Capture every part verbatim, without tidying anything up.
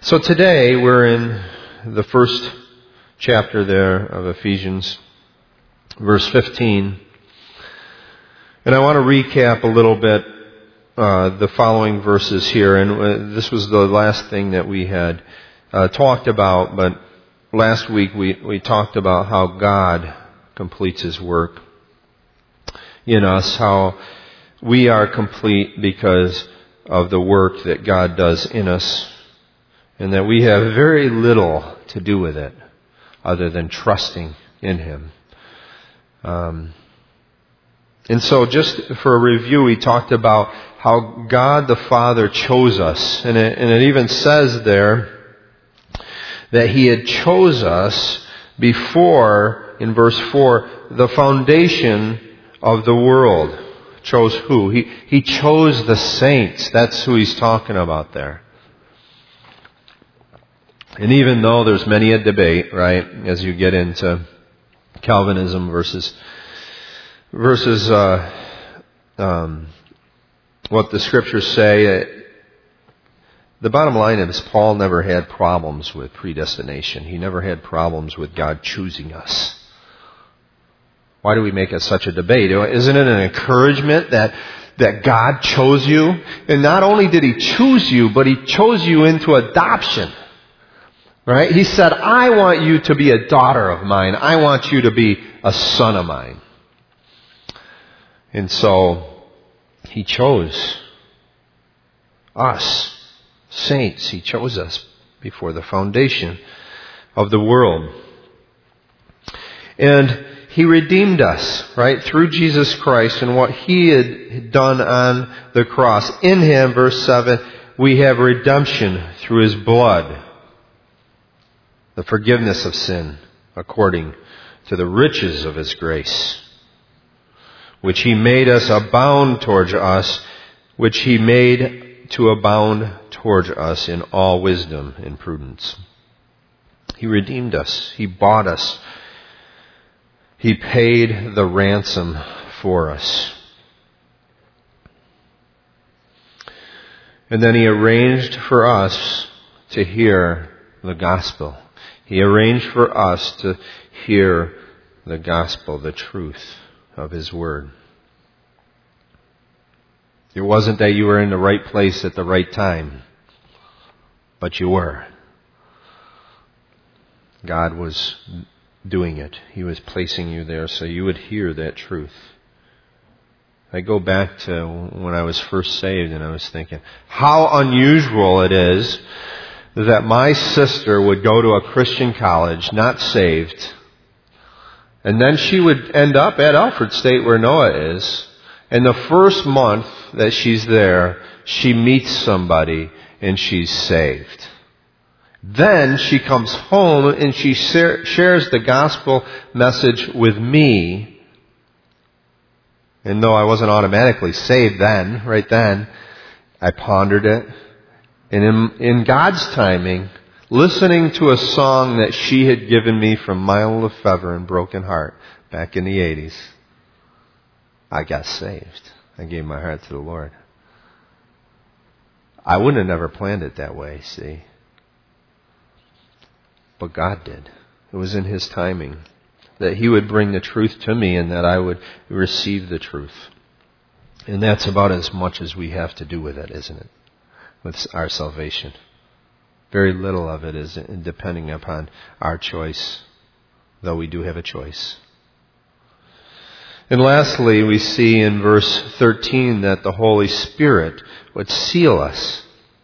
So today we're in the first chapter there of Ephesians, verse fifteen. And I want to recap a little bit uh, the following verses here. And uh, this was the last thing that we had uh, talked about, but last week we, we talked about how God completes His work in us, how we are complete because of the work that God does in us, and that we have very little to do with it other than trusting in Him. Um, and so just for a review, we talked about how God the Father chose us. And it, and it even says there that He had chose us before, in verse four, the foundation of the world. Chose who? He, he chose the saints. That's who He's talking about there. And even though there's many a debate, right, as you get into Calvinism versus versus uh, um, what the Scriptures say, the bottom line is Paul never had problems with predestination. He never had problems with God choosing us. Why do we make it such a debate? Isn't it an encouragement that that God chose you? And not only did He choose you, but He chose you into adoption. Right? He said, I want you to be a daughter of mine. I want you to be a son of mine. And so He chose us, saints. He chose us before the foundation of the world. And He redeemed us, right, through Jesus Christ and what He had done on the cross. In Him, verse seven, we have redemption through His blood, the forgiveness of sin according to the riches of His grace, which He made us abound towards us, which He made to abound towards us in all wisdom and prudence. He redeemed us. He bought us. He paid the ransom for us. And then He arranged for us to hear the gospel. He arranged for us to hear the gospel, the truth of His Word. It wasn't that you were in the right place at the right time, but you were. God was doing it. He was placing you there so you would hear that truth. I go back to when I was first saved and I was thinking, how unusual it is that my sister would go to a Christian college, not saved, and then she would end up at Alfred State where Noah is, and the first month that she's there, she meets somebody and she's saved. Then she comes home and she shares the gospel message with me. And though I wasn't automatically saved then, right then, I pondered it. And in, in God's timing, listening to a song that she had given me from Milo Lefevre and Broken Heart back in the eighties, I got saved. I gave my heart to the Lord. I wouldn't have never planned it that way, see. But God did. It was in His timing that He would bring the truth to me and that I would receive the truth. And that's about as much as we have to do with it, isn't it? With our salvation. Very little of it is depending upon our choice, though we do have a choice. And lastly, we see in verse thirteen that the Holy Spirit would seal us.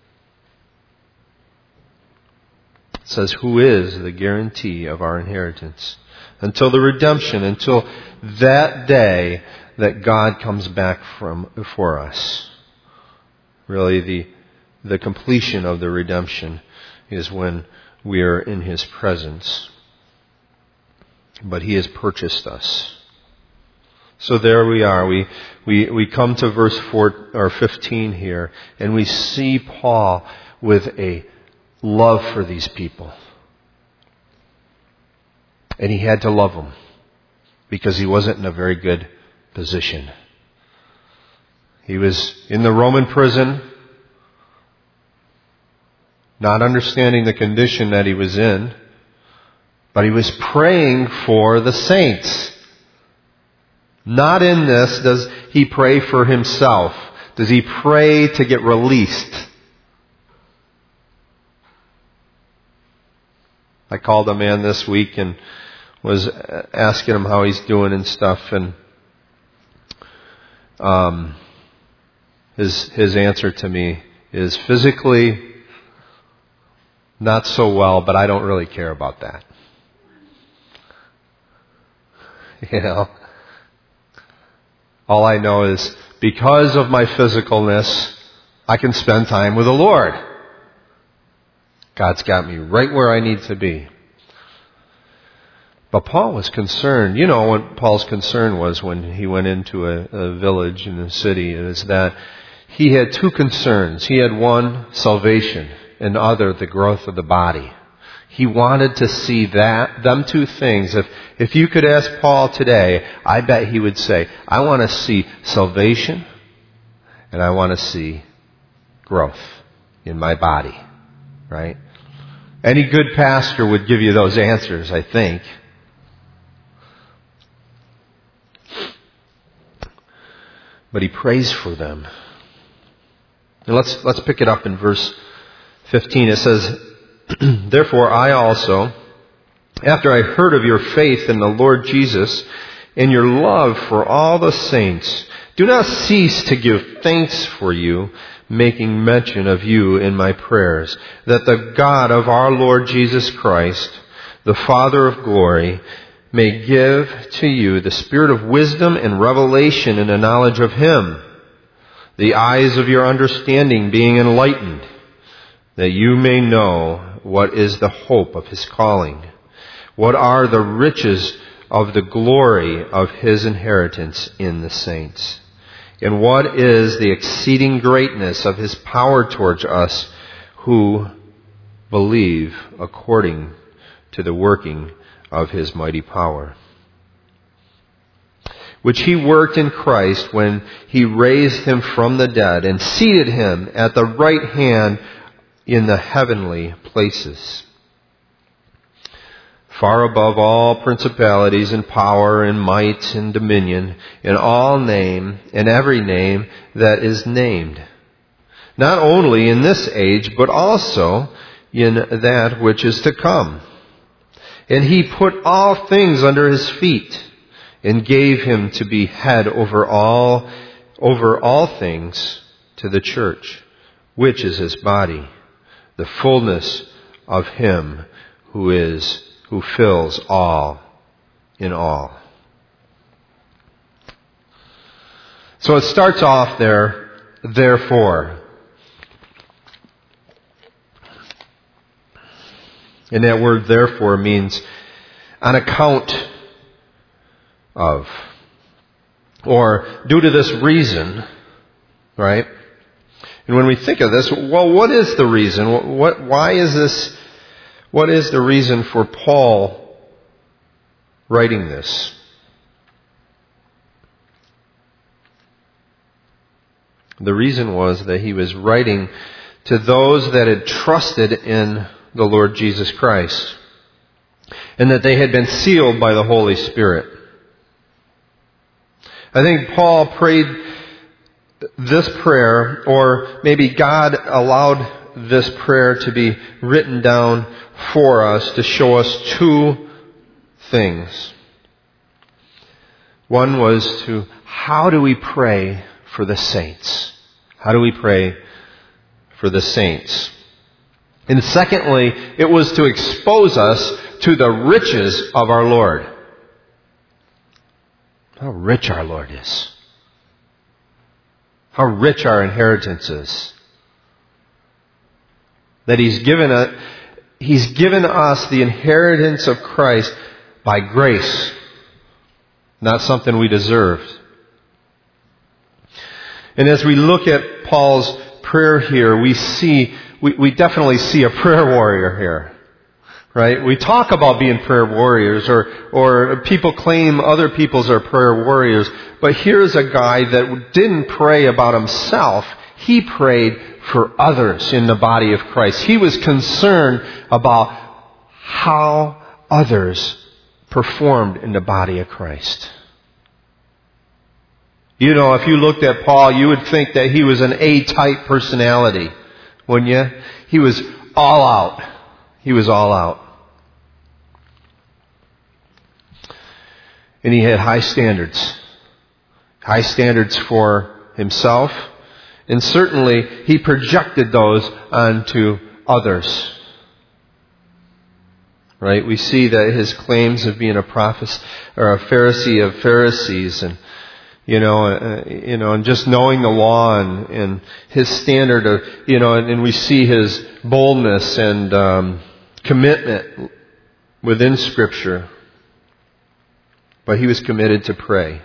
It says, who is the guarantee of our inheritance until the redemption, until that day that God comes back from for us. Really, the the completion of the redemption is when we are in His presence. But He has purchased us. So there we are. We we we come to verse four or fifteen here, and we see Paul with a love for these people. And he had to love them because he wasn't in a very good position. He was in the Roman prison. not understanding the condition that he was in, but he was praying for the saints. Not in this does he pray for himself. Does he pray to get released? I called a man this week and was asking him how he's doing and stuff, and um, his his answer to me is physically not so well, but I don't really care about that. You know, all I know is because of my physicalness, I can spend time with the Lord. God's got me right where I need to be. But Paul was concerned. You know what Paul's concern was when he went into a, a village in a city, is that he had two concerns. He had one, salvation, and other, the growth of the body. He wanted to see that, them two things. If, if you could ask Paul today, I bet he would say, I want to see salvation and I want to see growth in my body. Right? Any good pastor would give you those answers, I think. But he prays for them. And let's let's pick it up in verse fifteen. It says, Therefore I also, after I heard of your faith in the Lord Jesus and your love for all the saints, do not cease to give thanks for you, making mention of you in my prayers, that the God of our Lord Jesus Christ, the Father of glory, may give to you the spirit of wisdom and revelation in the knowledge of Him, the eyes of your understanding being enlightened, that you may know what is the hope of His calling, what are the riches of the glory of His inheritance in the saints, and what is the exceeding greatness of His power towards us who believe according to the working of His mighty power, which He worked in Christ when He raised Him from the dead and seated Him at the right hand in the heavenly places, far above all principalities and power and might and dominion, in all name and every name that is named, not only in this age, but also in that which is to come. And He put all things under His feet, and gave Him to be head over all, over all things to the church, which is His body, the fullness of Him who is, who fills all in all. So it starts off there, therefore. And that word therefore means on account of, or due to this reason, right? And when we think of this, well, what is the reason? What, what, why is this, what is the reason for Paul writing this? The reason was that he was writing to those that had trusted in the Lord Jesus Christ, and that they had been sealed by the Holy Spirit. I think Paul prayed this prayer, or maybe God allowed this prayer to be written down for us to show us two things. One was to, how do we pray for the saints? How do we pray for the saints? And secondly, it was to expose us to the riches of our Lord. How rich our Lord is. How rich our inheritance is. That He's given a, He's given us the inheritance of Christ by grace, not something we deserved. And as we look at Paul's prayer here, we see We, we definitely see a prayer warrior here, right? We talk about being prayer warriors, or or people claim other people's are prayer warriors, but here's a guy that didn't pray about himself. He prayed for others in the body of Christ. He was concerned about how others performed in the body of Christ. You know, if you looked at Paul, you would think that he was an A-type personality, wouldn't you? He was all out. He was all out. And he had high standards. High standards for himself. And certainly, he projected those onto others. Right? We see that his claims of being a prophet or a Pharisee of Pharisees, and you know, uh, you know, and just knowing the law and, and his standard of, you know, and, and we see his boldness and um, commitment within Scripture. But he was committed to pray.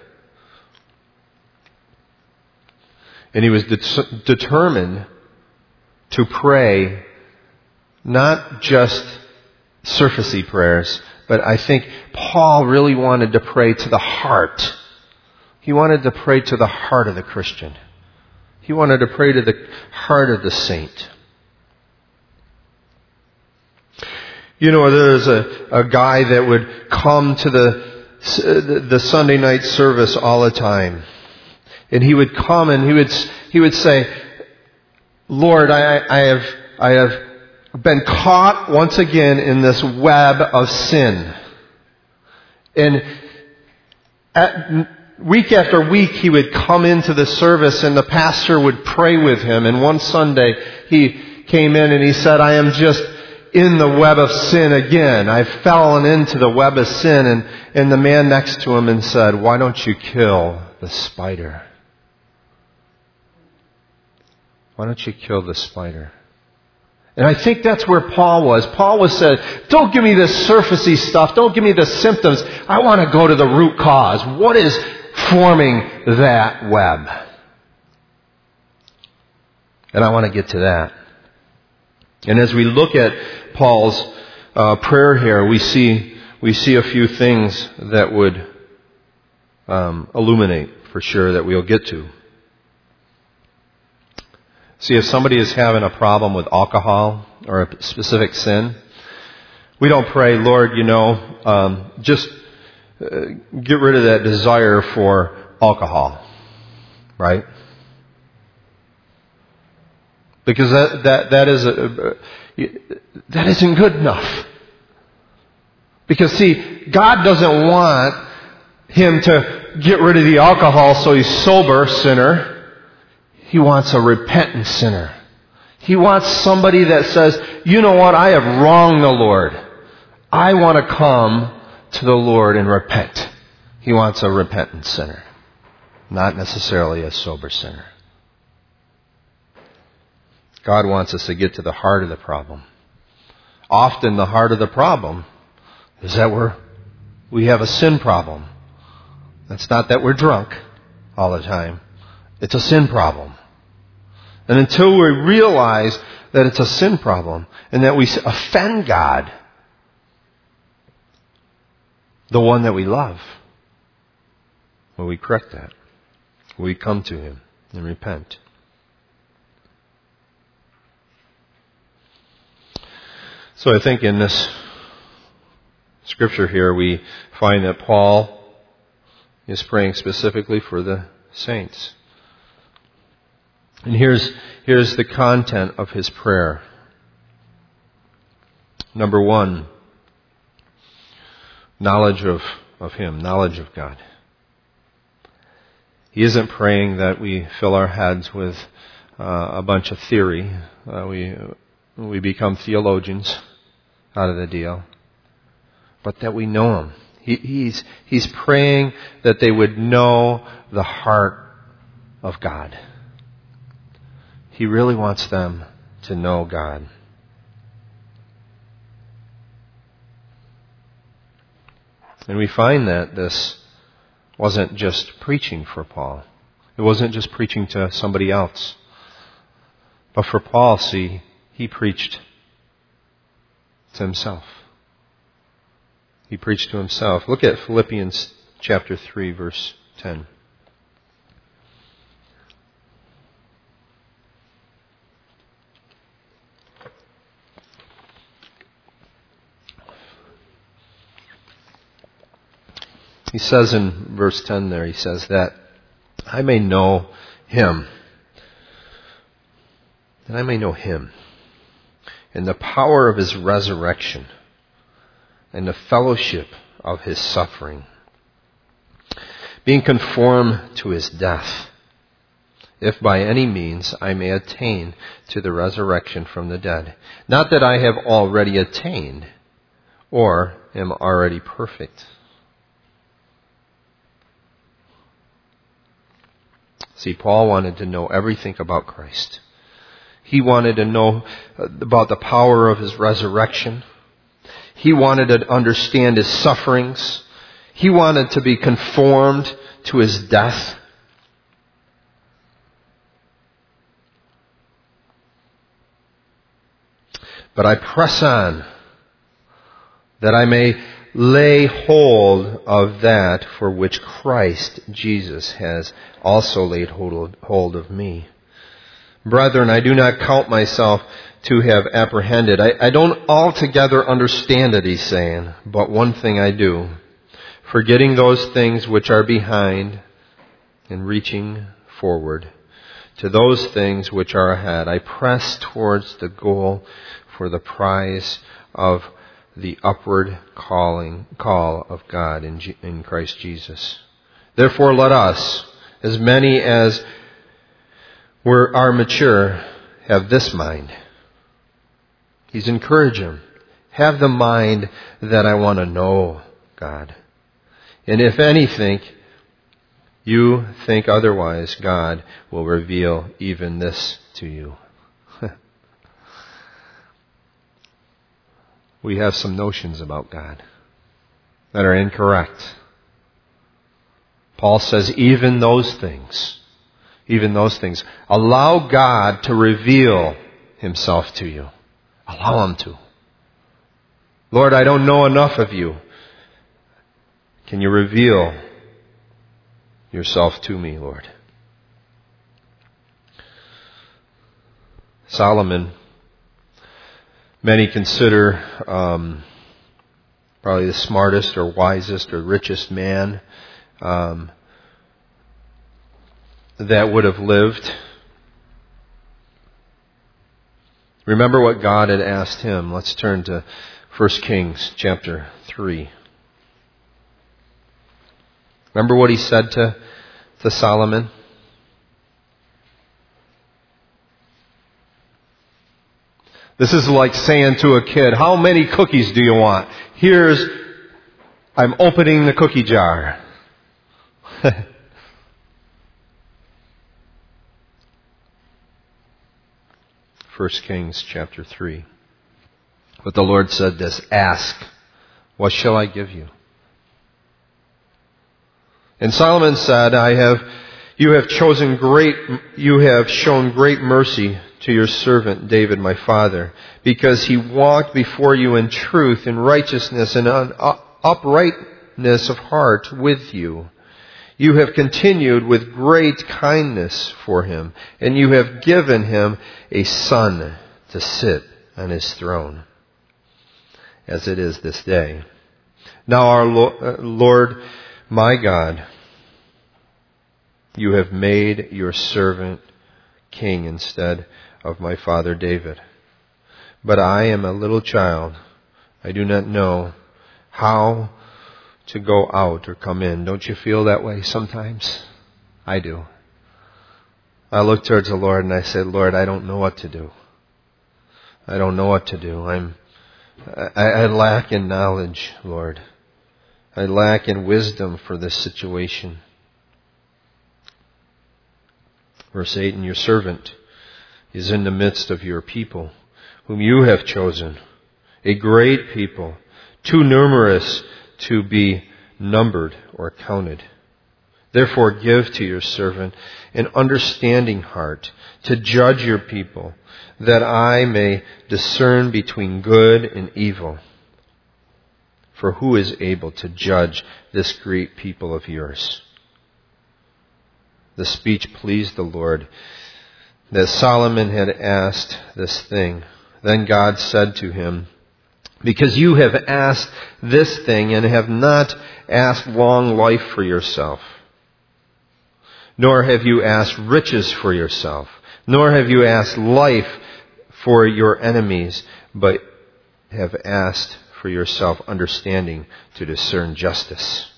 And he was de- determined to pray not just surfacey prayers, but I think Paul really wanted to pray to the heart. He wanted to pray to the heart of the Christian. He wanted to pray to the heart of the saint. You know, there's a, a guy that would come to the, the Sunday night service all the time. And he would come and he would, he would say, Lord, I, I have, I have been caught once again in this web of sin. And at, week after week he would come into the service and the pastor would pray with him. And one Sunday he came in and he said, I am just in the web of sin again. I've fallen into the web of sin. And, and the man next to him and said, why don't you kill the spider? Why don't you kill the spider? And I think that's where Paul was. Paul was said, don't give me this surfacey stuff. Don't give me the symptoms. I want to go to the root cause. What is forming that web? And I want to get to that. And as we look at Paul's uh, prayer here, we see we see a few things that would um, illuminate for sure that we'll get to. See, if somebody is having a problem with alcohol or a specific sin, we don't pray, Lord, you know, um, just uh, get rid of that desire for alcohol, right? Because that that that is a, that isn't good enough. Because see, God doesn't want him to get rid of the alcohol so he's sober, sinner. He wants a repentant sinner. He wants somebody that says, you know what, I have wronged the Lord. I want to come to the Lord and repent. He wants a repentant sinner, not necessarily a sober sinner. God wants us to get to the heart of the problem. Often the heart of the problem is that we're, we have a sin problem. That's not that we're drunk all the time. It's a sin problem. And until we realize that it's a sin problem and that we offend God, the one that we love, will we correct that? Will we come to Him and repent? So I think in this scripture here we find that Paul is praying specifically for the saints. And here's, here's the content of his prayer. Number one, knowledge of, of Him, knowledge of God. He isn't praying that we fill our heads with uh, a bunch of theory. Uh, we, we become theologians out of the deal. But that we know Him. He, he's, he's praying that they would know the heart of God. He really wants them to know God. And we find that this wasn't just preaching for Paul. It wasn't just preaching to somebody else. But for Paul, see, he preached to himself. He preached to himself. Look at Philippians chapter three, verse ten. He says in verse ten there, he says that I may know him. That I may know him. And the power of his resurrection. And the fellowship of his suffering. Being conformed to his death. If by any means I may attain to the resurrection from the dead. Not that I have already attained or am already perfect. See, Paul wanted to know everything about Christ. He wanted to know about the power of his resurrection. He wanted to understand his sufferings. He wanted to be conformed to his death. But I press on that I may lay hold of that for which Christ Jesus has also laid hold of me. Brethren, I do not count myself to have apprehended. I, I don't altogether understand it, he's saying, but one thing I do, forgetting those things which are behind and reaching forward to those things which are ahead, I press towards the goal for the prize of the upward calling call of God in, G, in Christ Jesus. Therefore, let us, as many as were, are mature, have this mind. He's encouraging. Have the mind that I want to know God. And if anything, you think otherwise, God will reveal even this to you. We have some notions about God that are incorrect. Paul says even those things, even those things, allow God to reveal himself to you. Allow him to. Lord, I don't know enough of you. Can you reveal yourself to me, Lord? Solomon, many consider um, probably the smartest or wisest or richest man um, that would have lived. Remember what God had asked him. Let's turn to First Kings chapter three. Remember what he said to, to Solomon? This is like saying to a kid, how many cookies do you want? Here's, I'm opening the cookie jar. First Kings chapter three. But the Lord said this, ask, what shall I give you? And Solomon said, I have, you have chosen great, you have shown great mercy to your servant David, my father, because he walked before you in truth, in righteousness, and uprightness of heart with you. You have continued with great kindness for him, and you have given him a son to sit on his throne, as it is this day. Now our Lord, my God, you have made your servant king instead of my father David. But I am a little child. I do not know how to go out or come in. Don't you feel that way sometimes? I do. I look towards the Lord and I say, Lord, I don't know what to do. I don't know what to do. I'm, I, I lack in knowledge, Lord. I lack in wisdom for this situation. Verse eight, and your servant is in the midst of your people, whom you have chosen, a great people, too numerous to be numbered or counted. Therefore give to your servant an understanding heart to judge your people, that I may discern between good and evil. For who is able to judge this great people of yours? The speech pleased the Lord, that Solomon had asked this thing. Then God said to him, Because you have asked this thing and have not asked long life for yourself. Nor have you asked riches for yourself. Nor have you asked life for your enemies, but have asked for yourself understanding to discern justice.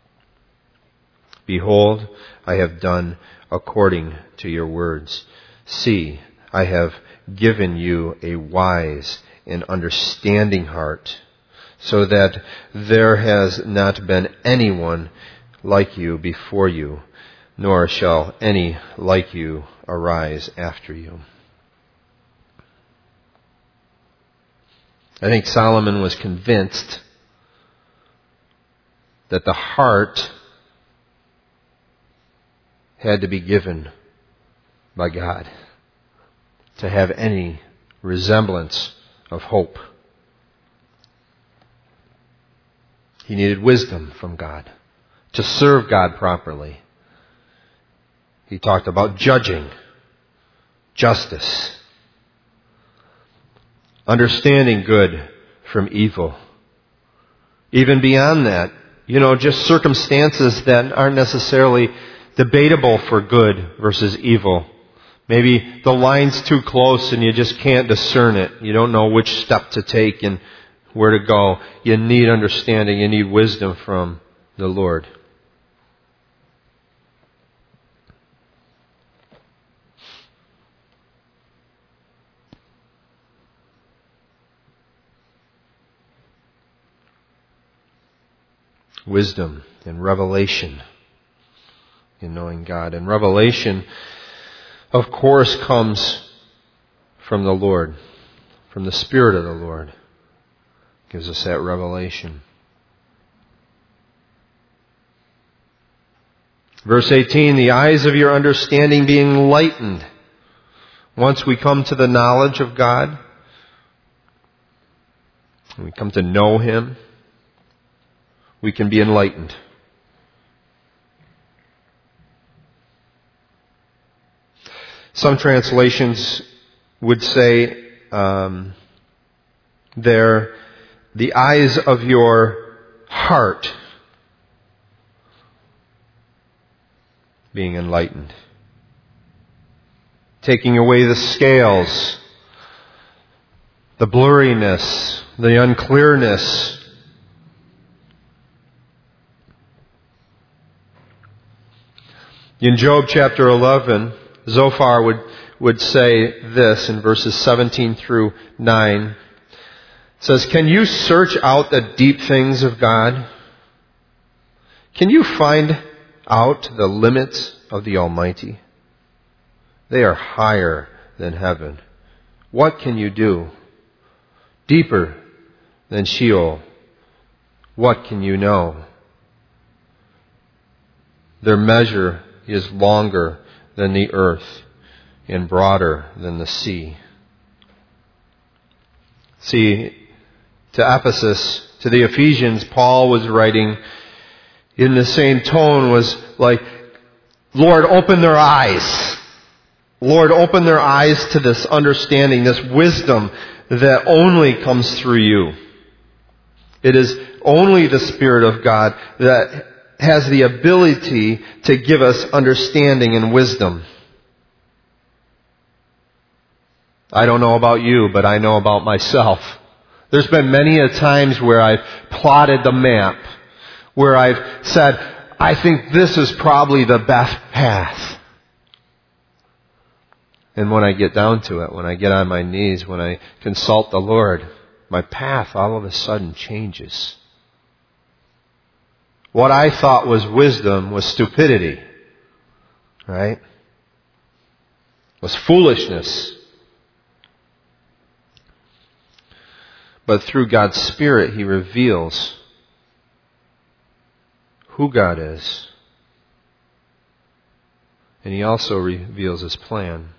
Behold, I have done according to your words. See, I have given you a wise and understanding heart, so that there has not been anyone like you before you, nor shall any like you arise after you. I think Solomon was convinced that the heart had to be given by God to have any resemblance of hope. He needed wisdom from God to serve God properly. He talked about judging, justice, understanding good from evil. Even beyond that, you know, just circumstances that aren't necessarily debatable for good versus evil. Maybe the line's too close and you just can't discern it. You don't know which step to take and where to go. You need understanding. You need wisdom from the Lord. Wisdom and revelation in knowing God. And revelation, of course, comes from the Lord, from the Spirit of the Lord. Gives us that revelation. Verse eighteen, the eyes of your understanding being enlightened. Once we come to the knowledge of God, and we come to know Him, we can be enlightened. Some translations would say um, there, the eyes of your heart being enlightened. Taking away the scales, the blurriness, the unclearness. In Job chapter eleven, Zophar would, would say this in verses seventeen through nine. It says, can you search out the deep things of God? Can you find out the limits of the Almighty? They are higher than heaven. What can you do? Deeper than Sheol. What can you know? Their measure is longer than the earth and broader than the sea. See, to Ephesus, to the Ephesians, Paul was writing in the same tone, was like, Lord, open their eyes. Lord, open their eyes to this understanding, this wisdom that only comes through you. It is only the Spirit of God that has the ability to give us understanding and wisdom. I don't know about you, but I know about myself. There's been many a times where I've plotted the map, where I've said, I think this is probably the best path. And when I get down to it, when I get on my knees, when I consult the Lord, my path all of a sudden changes. What I thought was wisdom was stupidity, right? Was foolishness. But through God's Spirit, He reveals who God is. And He also reveals His plan.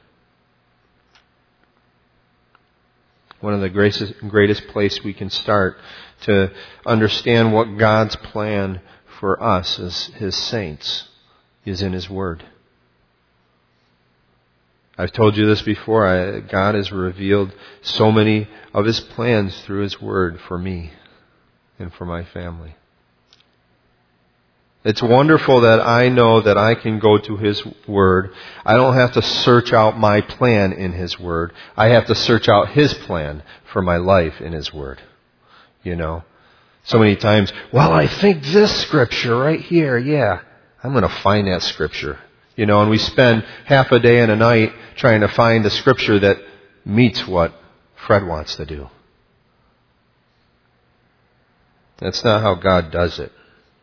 One of the greatest, greatest place we can start to understand what God's plan for us as His saints is in His Word. I've told you this before. I, God has revealed so many of His plans through His Word for me and for my family. It's wonderful that I know that I can go to His Word. I don't have to search out my plan in His Word. I have to search out His plan for my life in His Word. You know, so many times, well, I think this scripture right here, yeah, I'm going to find that scripture. You know, and we spend half a day and a night trying to find a scripture that meets what Fred wants to do. That's not how God does it.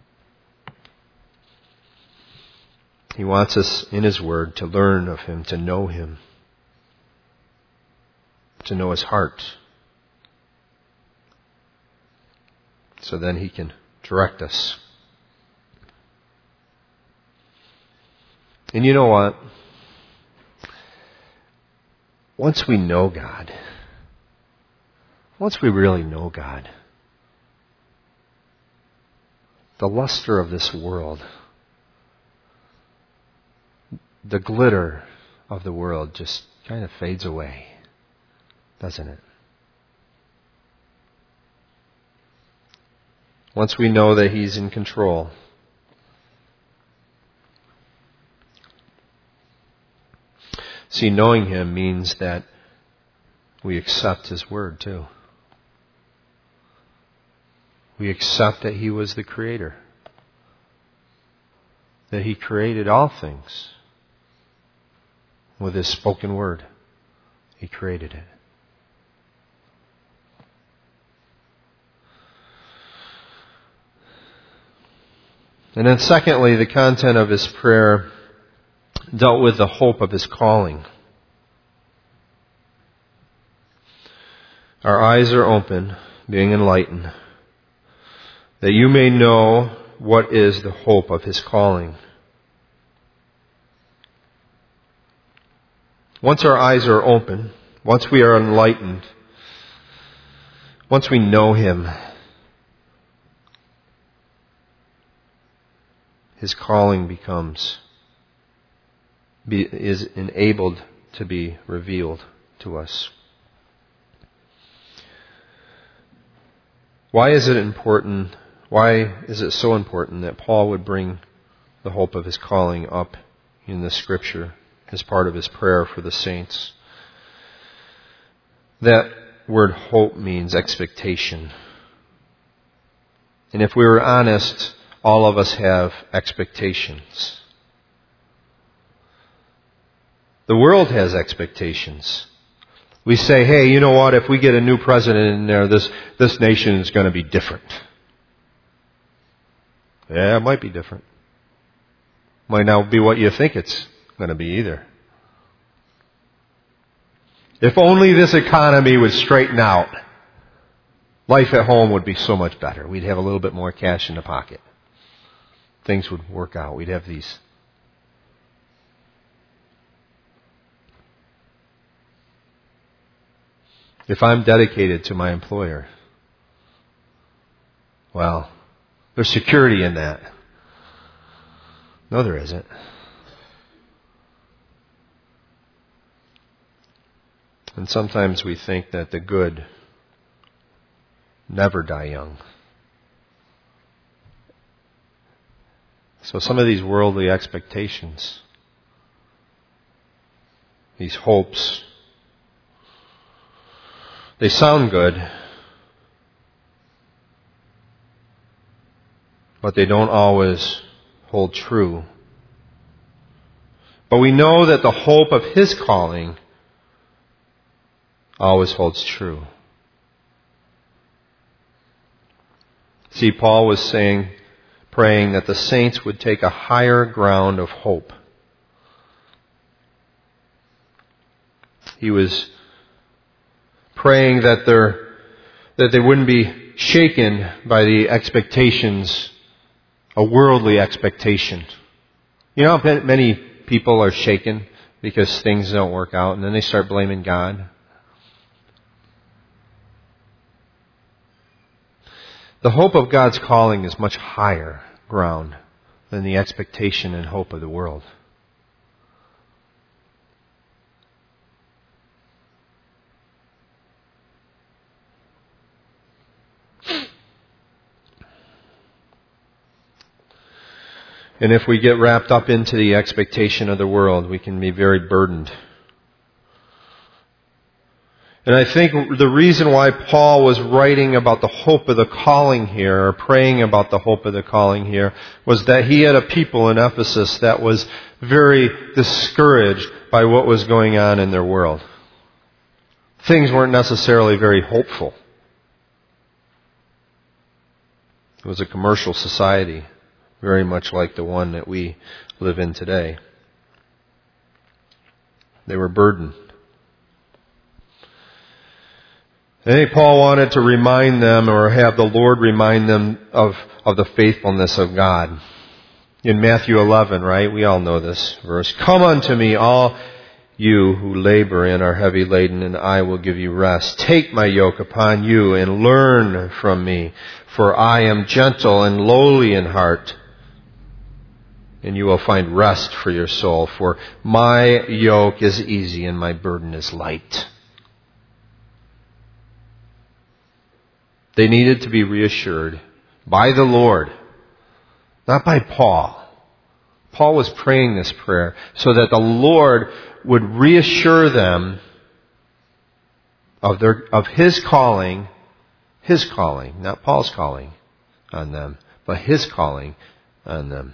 He wants us in His Word to learn of Him, to know Him, to know His heart. So then He can direct us. And you know what? Once we know God, once we really know God, the luster of this world, the glitter of the world just kind of fades away, doesn't it? Once we know that He's in control, see, knowing Him means that we accept His Word too. We accept that He was the Creator, that He created all things. With His spoken word, He created it. And then secondly, the content of his prayer dealt with the hope of his calling. Our eyes are open, being enlightened, that you may know what is the hope of His calling. Once our eyes are open, once we are enlightened, once we know Him, His calling becomes, be, is enabled to be revealed to us. Why is it important, why is it so important that Paul would bring the hope of his calling up in the Scripture as part of his prayer for the saints? That word hope means expectation. And if we were honest, all of us have expectations. The world has expectations. We say, hey, you know what, if we get a new president in there, this, this nation is going to be different. Yeah, it might be different. Might not be what you think it's going to be either. If only this economy would straighten out, life at home would be so much better. We'd have a little bit more cash in the pocket. Things would work out. We'd have these. If I'm dedicated to my employer, well, there's security in that. No, there isn't. And sometimes we think that the good never die young. So some of these worldly expectations, these hopes, they sound good, but they don't always hold true. But we know that the hope of His calling always holds true. See, Paul was saying, praying that the saints would take a higher ground of hope. He was praying that they're, that they wouldn't be shaken by the expectations, a worldly expectation. You know how many people are shaken because things don't work out and then they start blaming God? The hope of God's calling is much higher ground than the expectation and hope of the world. And if we get wrapped up into the expectation of the world, we can be very burdened. And I think the reason why Paul was writing about the hope of the calling here, or praying about the hope of the calling here, was that he had a people in Ephesus that was very discouraged by what was going on in their world. Things weren't necessarily very hopeful. It was a commercial society, very much like the one that we live in today. They were burdened. I think Paul wanted to remind them, or have the Lord remind them of, of the faithfulness of God. In Matthew eleven, right? We all know this verse. Come unto me, all you who labor and are heavy laden, and I will give you rest. Take my yoke upon you and learn from me, for I am gentle and lowly in heart, and you will find rest for your soul. For my yoke is easy and my burden is light. They needed to be reassured by the Lord, not by Paul. Paul was praying this prayer so that the Lord would reassure them of their of His calling, His calling, not Paul's calling on them, but His calling on them.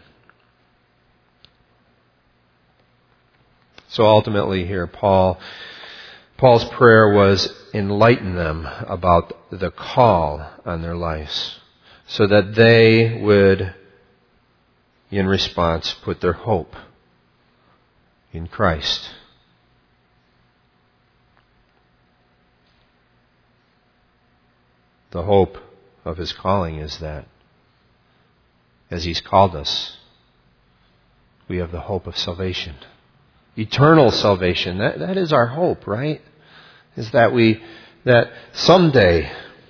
So ultimately here, Paul Paul's prayer was enlighten them about the call on their lives, so that they would, in response, put their hope in Christ. The hope of His calling is that as He's called us, we have the hope of salvation. Eternal salvation. That, that is our hope, right? Is that we, that someday,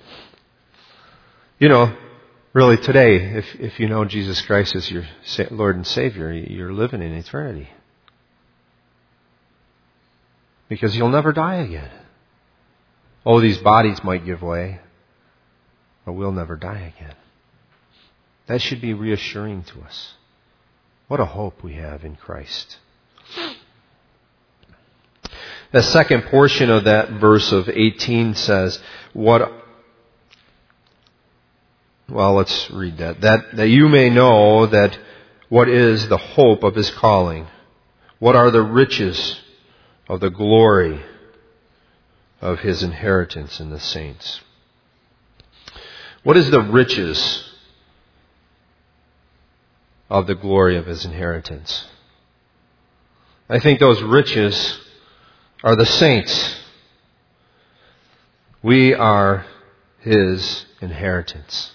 you know, really today, if, if you know Jesus Christ as your Lord and Savior, you're living in eternity. Because you'll never die again. Oh, these bodies might give way, but we'll never die again. That should be reassuring to us. What a hope we have in Christ. The second portion of that verse of eighteen says, what, well, let's read that. That, that you may know that what is the hope of His calling. What are the riches of the glory of His inheritance in the saints. What is the riches of the glory of His inheritance? I think those riches are the saints. We are His inheritance.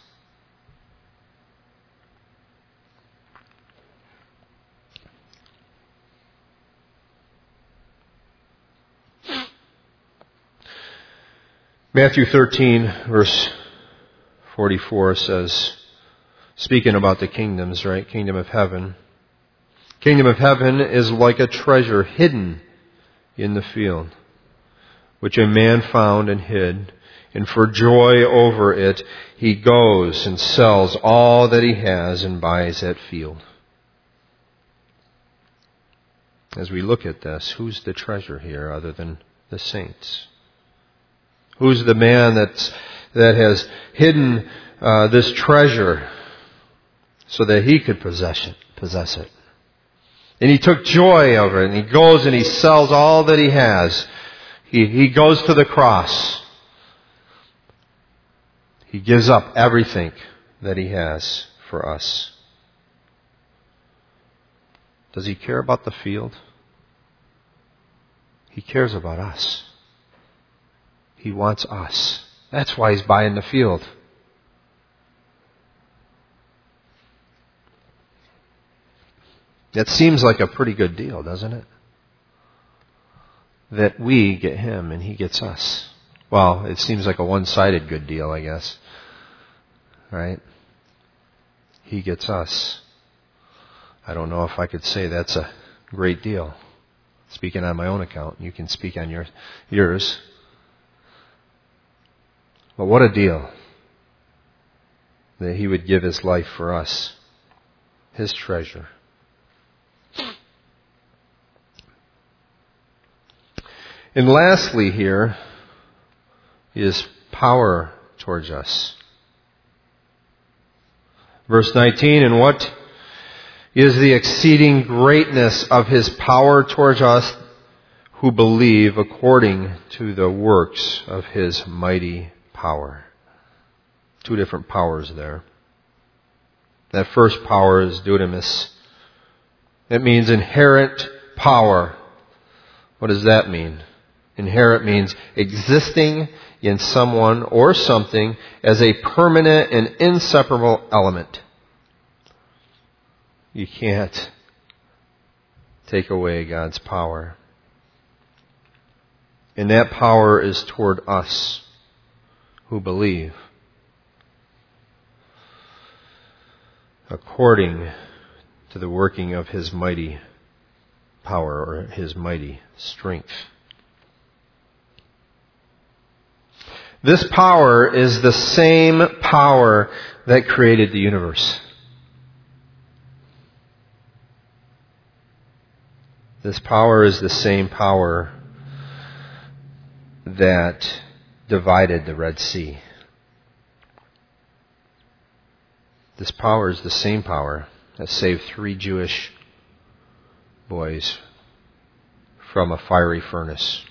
Matthew thirteen, verse forty-four says, speaking about the kingdoms, right? Kingdom of heaven. Kingdom of heaven is like a treasure hidden in the field, which a man found and hid, and for joy over it he goes and sells all that he has and buys that field. As we look at this, who's the treasure here other than the saints? Who's the man that's, that has hidden uh, this treasure so that he could possess it, possess it? And he took joy over it, and he goes and he sells all that he has. He, he goes to the cross. He gives up everything that he has for us. Does he care about the field? He cares about us. He wants us. That's why he's buying the field. That seems like a pretty good deal, doesn't it? That we get him and he gets us. Well, it seems like a one-sided good deal, I guess. Right? He gets us. I don't know if I could say that's a great deal. Speaking on my own account, you can speak on your, yours. But what a deal that he would give his life for us. His treasure. And lastly here is power towards us. Verse nineteen, and what is the exceeding greatness of His power towards us who believe according to the works of His mighty power. Two different powers there. That first power is dunamis. It means inherent power. What does that mean? Inherent means existing in someone or something as a permanent and inseparable element. You can't take away God's power. And that power is toward us who believe, according to the working of His mighty power or His mighty strength. This power is the same power that created the universe. This power is the same power that divided the Red Sea. This power is the same power that saved three Jewish boys from a fiery furnace.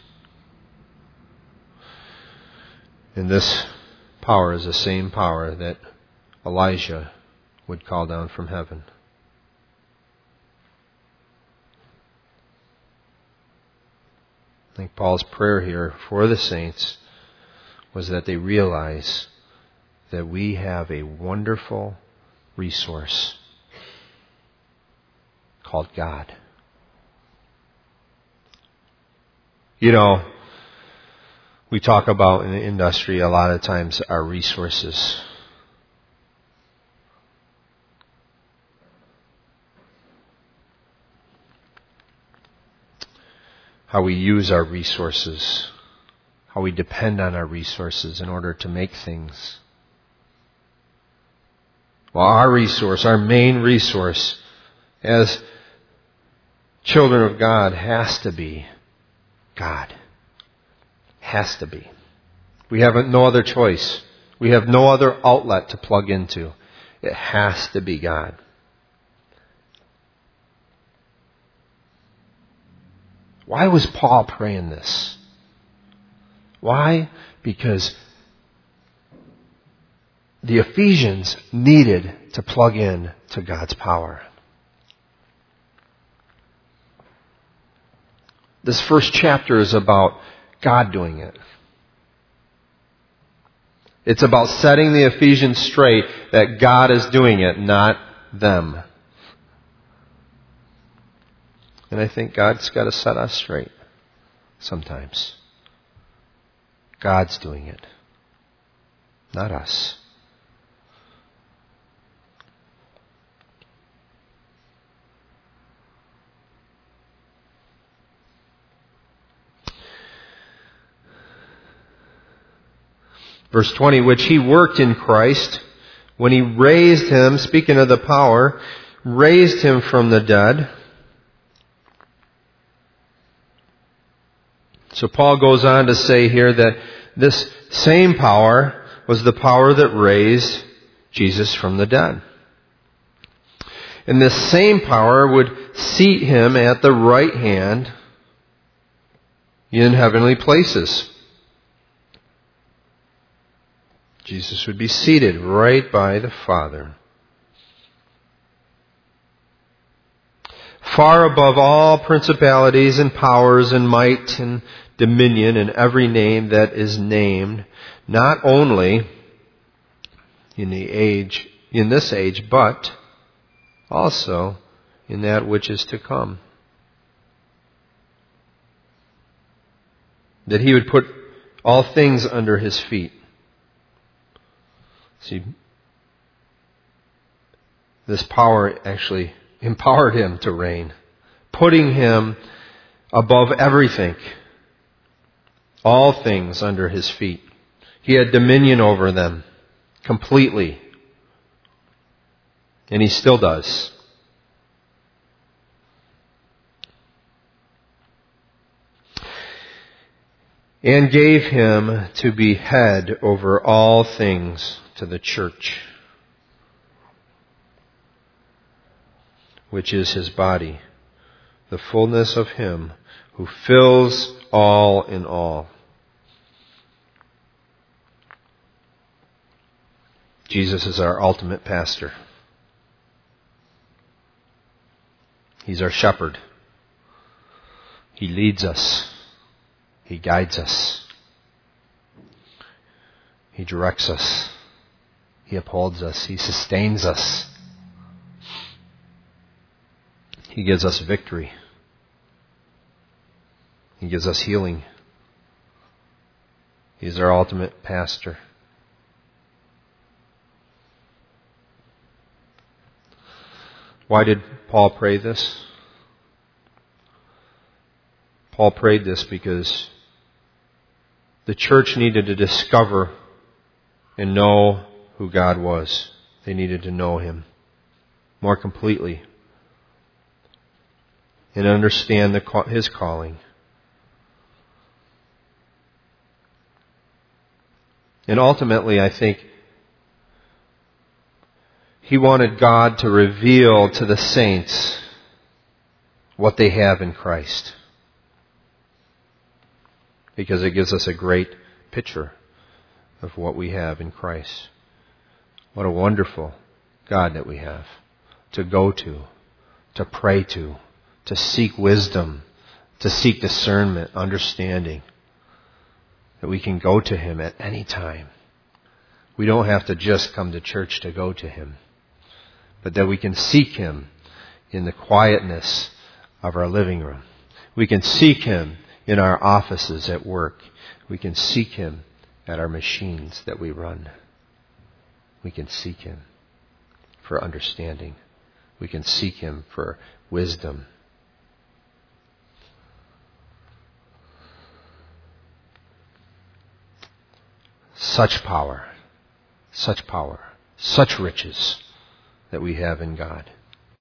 And this power is the same power that Elijah would call down from heaven. I think Paul's prayer here for the saints was that they realize that we have a wonderful resource called God. You know, we talk about in the industry a lot of times our resources. How we use our resources. How we depend on our resources in order to make things. Well, our resource, our main resource as children of God has to be God. Has to be. We have no other choice. We have no other outlet to plug into. It has to be God. Why was Paul praying this? Why? Because the Ephesians needed to plug in to God's power. This first chapter is about God doing it. It's about setting the Ephesians straight that God is doing it, not them. And I think God's got to set us straight sometimes. God's doing it, not us. Verse twenty, which He worked in Christ when He raised Him, speaking of the power, raised Him from the dead. So Paul goes on to say here that this same power was the power that raised Jesus from the dead. And this same power would seat Him at the right hand in heavenly places. Jesus would be seated right by the Father. Far above all principalities and powers and might and dominion and every name that is named, not only in the age, in this age, but also in that which is to come. That He would put all things under His feet. See, this power actually empowered Him to reign, putting Him above everything, all things under His feet. He had dominion over them completely, and He still does. and gave him to be head over all things to the church, which is his body, the fullness of him who fills all in all. Jesus is our ultimate pastor. He's our shepherd. He leads us. He guides us. He directs us. He upholds us. He sustains us. He gives us victory. He gives us healing. He's our ultimate pastor. Why did Paul pray this? Paul prayed this because the church needed to discover and know who God was. They needed to know Him more completely and understand the, His calling. And ultimately, I think he wanted God to reveal to the saints what they have in Christ, because it gives us a great picture of what we have in Christ. What a wonderful God that we have to go to, to pray to, to seek wisdom, to seek discernment, understanding. That we can go to Him at any time. We don't have to just come to church to go to Him, but that we can seek Him in the quietness of our living room. We can seek Him in our offices at work. We can seek Him at our machines that we run. We can seek Him for understanding. We can seek Him for wisdom. Such power, such power, such riches that we have in God.